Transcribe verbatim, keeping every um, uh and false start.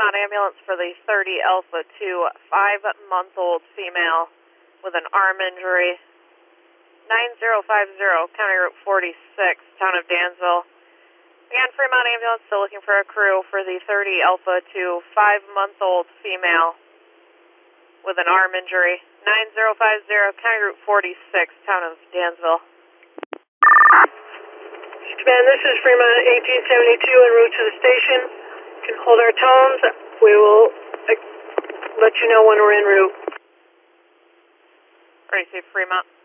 Fremont ambulance for the thirty Alpha two, five-month-old female with an arm injury. nine zero five zero, County Route forty-six, town of Dansville. Again, Fremont ambulance still looking for a crew for the thirty Alpha two, five-month-old female with an arm injury. nine zero five zero, County Route forty-six, town of Dansville. Man, this is Fremont eighteen seventy-two en route to the station. You can hold our tones. We will uh, let you know when we're en route. Ready to see Fremont.